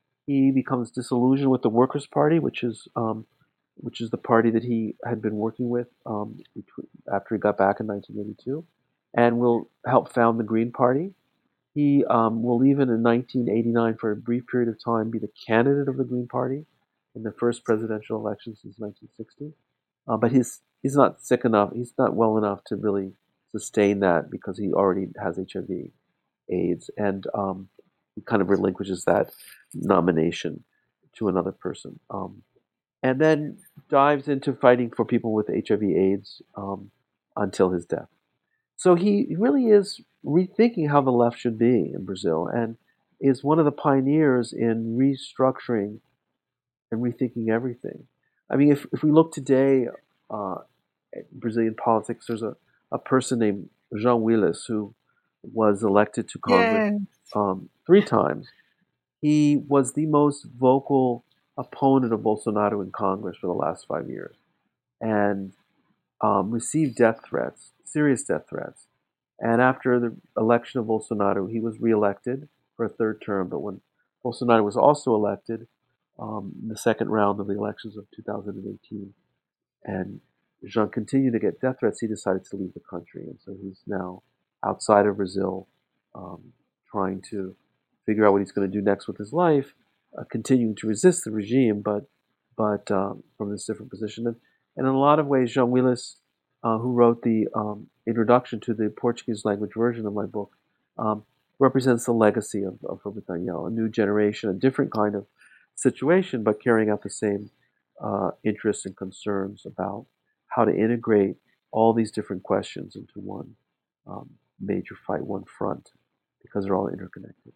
he becomes disillusioned with the Workers' Party, which is um, which is the party that he had been working with um, after he got back in nineteen eighty-two, and will help found the Green Party. He um, will even in nineteen eighty-nine, for a brief period of time, be the candidate of the Green Party in the first presidential election since nineteen sixty. Uh, but his he's not sick enough, he's not well enough to really sustain that because he already has H I V AIDS, and um, he kind of relinquishes that nomination to another person. Um, and then dives into fighting for people with H I V AIDS um, until his death. So he really is rethinking how the left should be in Brazil, and is one of the pioneers in restructuring and rethinking everything. I mean, if, if we look today uh, at Brazilian politics, there's a, a person named Jean Willis who was elected to Congress Yeah. um, three times. He was the most vocal opponent of Bolsonaro in Congress for the last five years, and um, received death threats, serious death threats. And after the election of Bolsonaro, he was reelected for a third term. But when Bolsonaro was also elected um, in the second round of the elections of two thousand eighteen, and Jean continued to get death threats, he decided to leave the country. And so he's now outside of Brazil, um, trying to figure out what he's going to do next with his life, uh, continuing to resist the regime, but but um, from this different position. And, and in a lot of ways, Jean Willis, uh, who wrote the um, introduction to the Portuguese language version of my book, um, represents the legacy of, of Robert Daniel, a new generation, a different kind of situation, but carrying out the same uh, interests and concerns about how to integrate all these different questions into one um, major fight, one front, because they're all interconnected.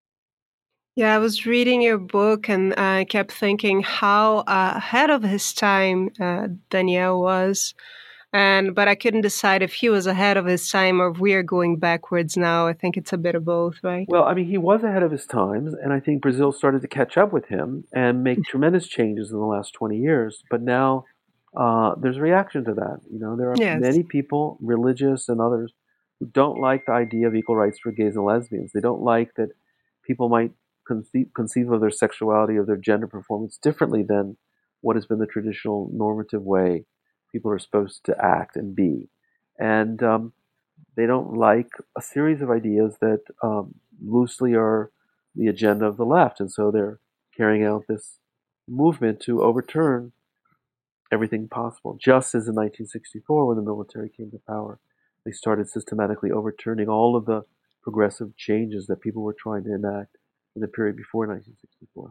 Yeah, I was reading your book and I kept thinking how uh, ahead of his time uh, Daniel was. And but I couldn't decide if he was ahead of his time or if we are going backwards now. I think it's a bit of both, right? Well, I mean, he was ahead of his times, and I think Brazil started to catch up with him and make tremendous changes in the last twenty years. But now uh, there's a reaction to that. You know, there are Yes. many people, religious and others, who don't like the idea of equal rights for gays and lesbians. They don't like that people might conceive, conceive of their sexuality or their gender performance differently than what has been the traditional normative way people are supposed to act and be. And um, they don't like a series of ideas that um, loosely are the agenda of the left. And so they're carrying out this movement to overturn everything possible. Just as in nineteen sixty-four, when the military came to power, they started systematically overturning all of the progressive changes that people were trying to enact in the period before nineteen sixty-four.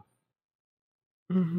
hmm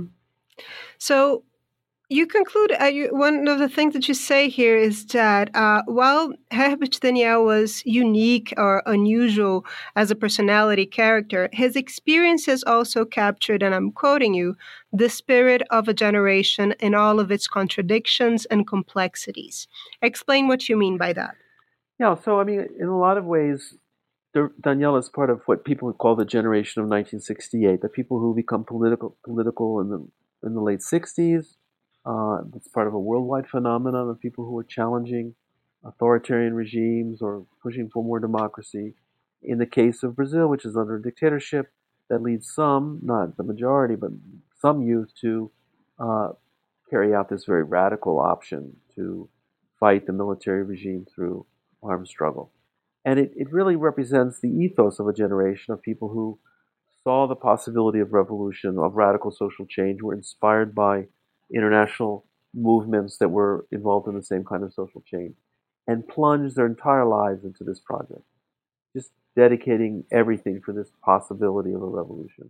So you conclude, uh, you, one of the things that you say here is that uh, while Herbert Daniel was unique or unusual as a personality character, his experiences also captured, and I'm quoting you, the spirit of a generation in all of its contradictions and complexities. Explain what you mean by that. Yeah, so I mean, in a lot of ways, Daniel is part of what people would call the generation of nineteen sixty-eight, the people who become political political in the in the late sixties. Uh, it's part of a worldwide phenomenon of people who are challenging authoritarian regimes or pushing for more democracy. In the case of Brazil, which is under a dictatorship, that leads some, not the majority, but some youth to uh, carry out this very radical option to fight the military regime through armed struggle. And it, it really represents the ethos of a generation of people who saw the possibility of revolution, of radical social change, were inspired by international movements that were involved in the same kind of social change, and plunged their entire lives into this project, just dedicating everything for this possibility of a revolution.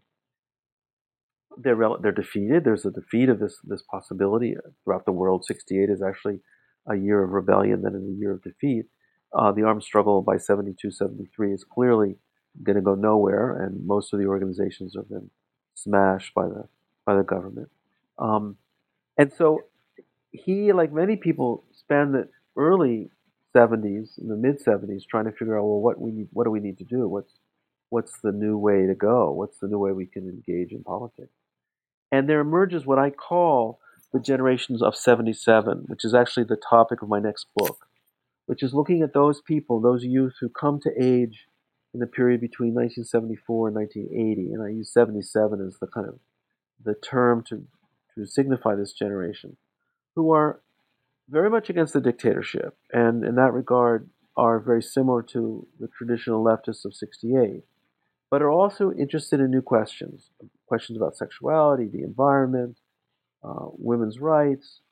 They're, they're defeated. There's a defeat of this, this possibility throughout the world. sixty-eight is actually a year of rebellion, then a year of defeat. Uh, the armed struggle by seventy-two, seventy-three is clearly going to go nowhere, and most of the organizations have been smashed by the by the government. Um, and so he, like many people, spent the early seventies, in the mid seventies, trying to figure out, well, what we need, what do we need to do? What's what's the new way to go? What's the new way we can engage in politics? And there emerges what I call the generations of seventy-seven, which is actually the topic of my next book, which is looking at those people, those youth who come to age in the period between nineteen seventy-four and nineteen eighty. And I use seventy-seven as the kind of the term to, to signify this generation, who are very much against the dictatorship, and in that regard are very similar to the traditional leftists of sixty-eight, but are also interested in new questions, questions about sexuality, the environment, uh, women's rights,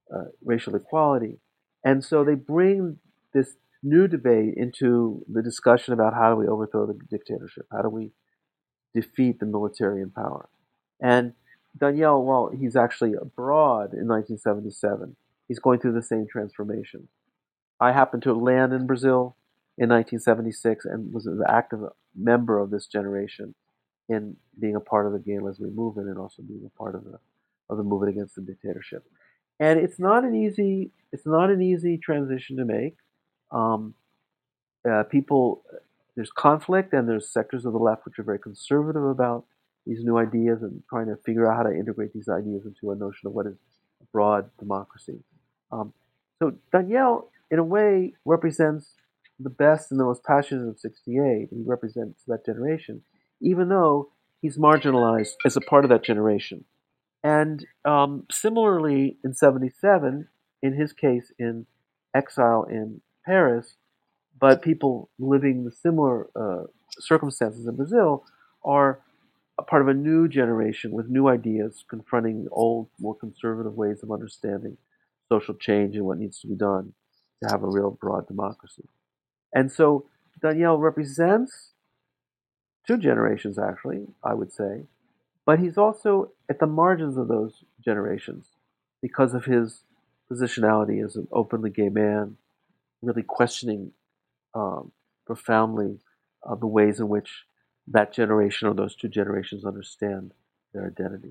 uh, racial equality. And so they bring this new debate into the discussion about how do we overthrow the dictatorship? How do we defeat the military in power? And Daniel, while he's actually abroad in nineteen seventy-seven, he's going through the same transformation. I happened to land in Brazil in nineteen seventy-six and was an active member of this generation in being a part of the gay and lesbian movement and also being a part of the of the movement against the dictatorship. And it's not an easy it's not an easy transition to make. Um, uh, people, there's conflict, and there's sectors of the left which are very conservative about these new ideas and trying to figure out how to integrate these ideas into a notion of what is broad democracy. Um, so Daniel, in a way, represents the best and the most passionate of sixty-eight. He represents that generation, even though he's marginalized as a part of that generation. And um, similarly, in seventy-seven, in his case, in exile in Paris, but people living the similar uh, circumstances in Brazil are a part of a new generation with new ideas confronting the old, more conservative ways of understanding social change and what needs to be done to have a real broad democracy. And so Daniel represents two generations, actually, I would say, but he's also at the margins of those generations because of his positionality as an openly gay man, really questioning um, profoundly uh, the ways in which that generation or those two generations understand their identity.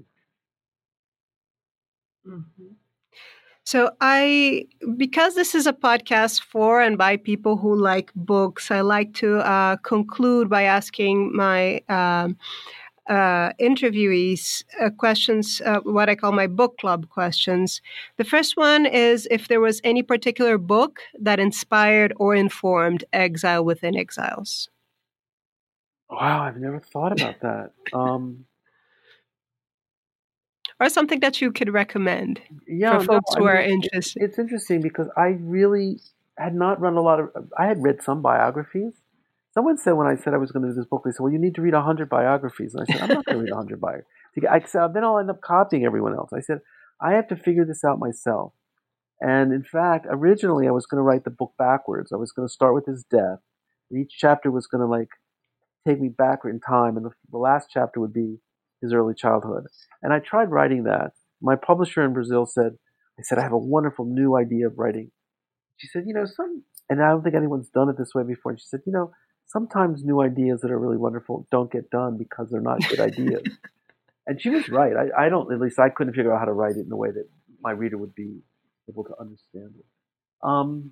Mm-hmm. So I, because this is a podcast for and by people who like books, I like to uh, conclude by asking my um, uh, interviewees uh, questions, uh, what I call my book club questions. The first one is if there was any particular book that inspired or informed Exile Within Exiles. Wow, I've never thought about that. Um, or something that you could recommend yeah, for folks no, who I are mean, interested. It's interesting because I really had not run a lot of. I had read some biographies. Someone said when I said I was going to do this book, they said, "Well, you need to read a hundred biographies." And I said, "I'm not going to read a hundred biographies." I said, "Then I'll end up copying everyone else." I said, "I have to figure this out myself." And in fact, originally I was going to write the book backwards. I was going to start with his death, and each chapter was going to like take me backward in time, and the, the last chapter would be his early childhood. And I tried writing that. My publisher in Brazil said, "I said I have a wonderful new idea of writing." She said, "You know, some," and I don't think anyone's done it this way before. And she said, "You know, sometimes new ideas that are really wonderful don't get done because they're not good ideas." And she was right. I, I don't, at least I couldn't figure out how to write it in a way that my reader would be able to understand it. Um,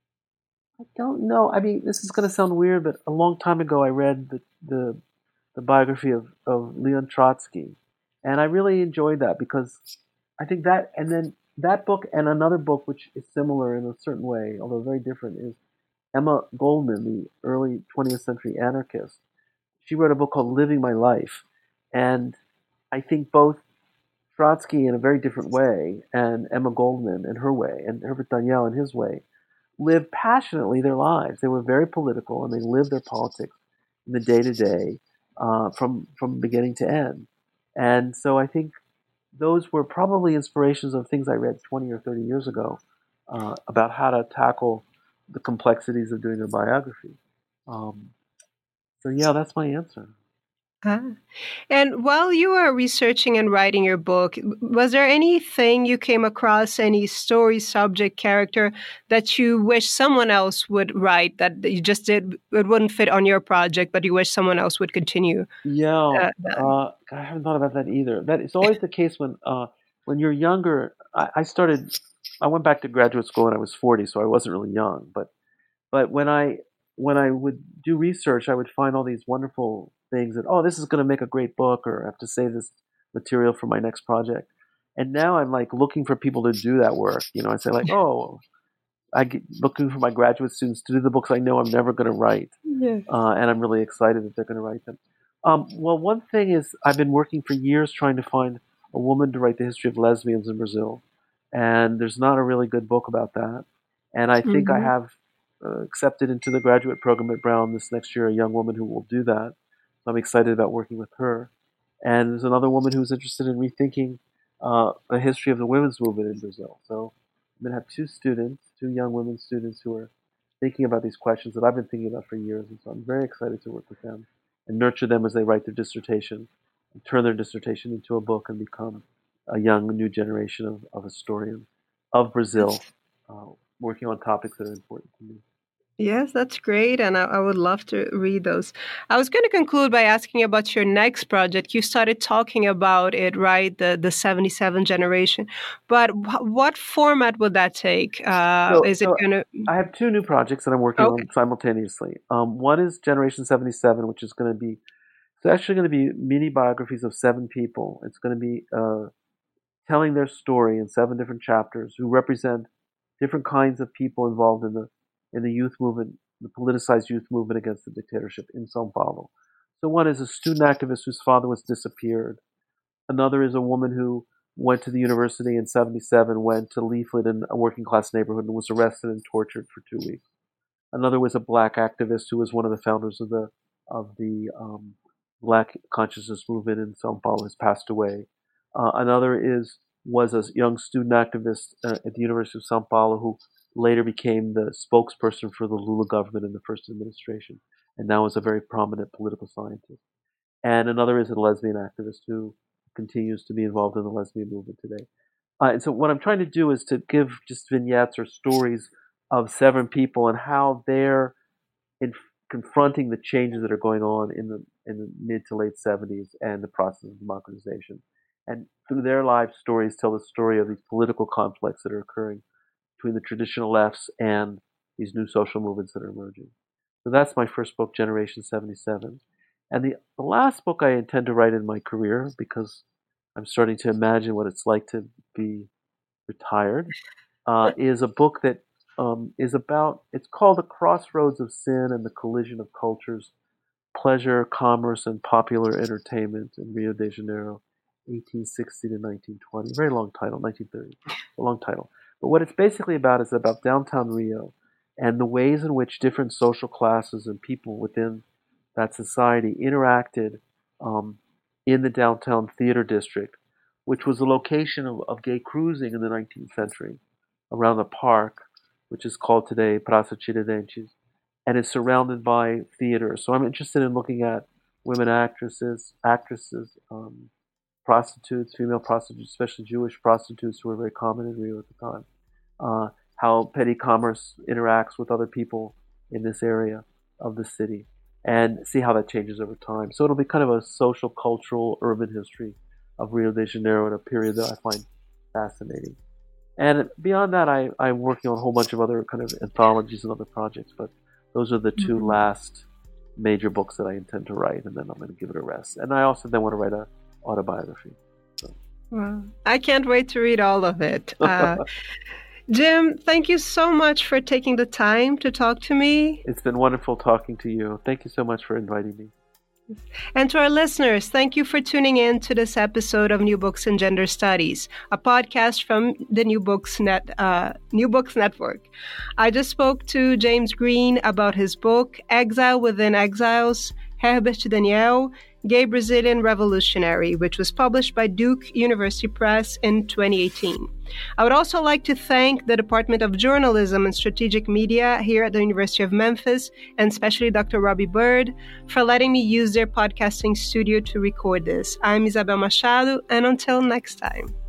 I don't know. I mean, this is going to sound weird, but a long time ago I read the the, the biography of, of Leon Trotsky, and I really enjoyed that because I think that, and then that book and another book which is similar in a certain way, although very different, is Emma Goldman, the early twentieth century anarchist. She wrote a book called Living My Life, and I think both Trotsky in a very different way, and Emma Goldman in her way, and Herbert Daniel in his way, lived passionately their lives. They were very political, and they lived their politics in the day to day, from from beginning to end. And so I think those were probably inspirations of things I read twenty or thirty years ago uh, about how to tackle the complexities of doing a biography. Um, so yeah, that's my answer. Ah. And while you were researching and writing your book, was there anything you came across, any story, subject, character that you wish someone else would write that you just did, it wouldn't fit on your project, but you wish someone else would continue? Yeah, uh, uh, I haven't thought about that either. That it's always the case when uh, when you're younger. I, I started. I went back to graduate school when I was forty, so I wasn't really young. But but when I when I would do research, I would find all these wonderful things that, oh, this is going to make a great book, or I have to save this material for my next project. And now I'm like looking for people to do that work. You know, I say like, oh, I get looking for my graduate students to do the books I know I'm never going to write, Yeah. uh, and I'm really excited that they're going to write them. Um, well, one thing is I've been working for years trying to find a woman to write the history of lesbians in Brazil, and there's not a really good book about that. And I think Mm-hmm. I have uh, accepted into the graduate program at Brown this next year a young woman who will do that. So I'm excited about working with her. And there's another woman who's interested in rethinking uh, the history of the women's movement in Brazil. So I'm going to have two students, two young women students who are thinking about these questions that I've been thinking about for years. And so I'm very excited to work with them and nurture them as they write their dissertation and turn their dissertation into a book and become a young new generation of, of historians of Brazil, uh, working on topics that are important to me. Yes, that's great. And I, I would love to read those. I was going to conclude by asking about your next project. You started talking about it, right? The the seventy-seven generation. But wh- what format would that take? Uh, so, is it so going to... I have two new projects that I'm working Okay. on simultaneously. Um, one is Generation seventy-seven, which is going to be, it's actually going to be mini biographies of seven people. It's going to be uh, telling their story in seven different chapters who represent different kinds of people involved in the in the youth movement, the politicized youth movement against the dictatorship in São Paulo. So one is a student activist whose father was disappeared. Another is a woman who went to the university in seventy-seven, went to leaflet in a working class neighborhood and was arrested and tortured for two weeks. Another was a black activist who was one of the founders of the of the um, Black consciousness movement in São Paulo, has passed away. Uh, another is was a young student activist uh, at the University of São Paulo who later became the spokesperson for the Lula government in the first administration, and now is a very prominent political scientist. And another is a lesbian activist who continues to be involved in the lesbian movement today. Uh, and so what I'm trying to do is to give just vignettes or stories of seven people and how they're in confronting the changes that are going on in the in the mid to late seventies and the process of democratization. And through their life stories, tell the story of these political conflicts that are occurring between the traditional lefts and these new social movements that are emerging. So that's my first book, Generation seventy-seven. And the, the last book I intend to write in my career, because I'm starting to imagine what it's like to be retired, uh, is a book that um, is about, it's called The Crossroads of Sin and the Collision of Cultures, Pleasure, Commerce, and Popular Entertainment in Rio de Janeiro, eighteen sixty to nineteen twenty. Very long title, nineteen thirty, a long title. But what it's basically about is about downtown Rio and the ways in which different social classes and people within that society interacted um, in the downtown theater district, which was a location of, of gay cruising in the nineteenth century around a park, which is called today Praça Tiradentes, and is surrounded by theater. So I'm interested in looking at women actresses, actresses, um, prostitutes, female prostitutes, especially Jewish prostitutes who were very common in Rio at the time. Uh, how petty commerce interacts with other people in this area of the city, and see how that changes over time. So it'll be kind of a social, cultural, urban history of Rio de Janeiro in a period that I find fascinating. And beyond that, I, I'm working on a whole bunch of other kind of anthologies and other projects, but those are the two mm-hmm. last major books that I intend to write, and then I'm going to give it a rest. And I also then want to write an autobiography. So. Wow. I can't wait to read all of it. Uh, Jim, thank you so much for taking the time to talk to me. It's been wonderful talking to you. Thank you so much for inviting me. And to our listeners, thank you for tuning in to this episode of New Books in Gender Studies, a podcast from the New Books Net, uh, New Books Network. I just spoke to James Green about his book, Exile Within Exiles, Herbert Daniel, Gay Brazilian Revolutionary, which was published by Duke University Press in twenty eighteen. I would also like to thank the Department of Journalism and Strategic Media here at the University of Memphis, and especially Doctor Robbie Bird, for letting me use their podcasting studio to record this. I'm Isabel Machado, and until next time.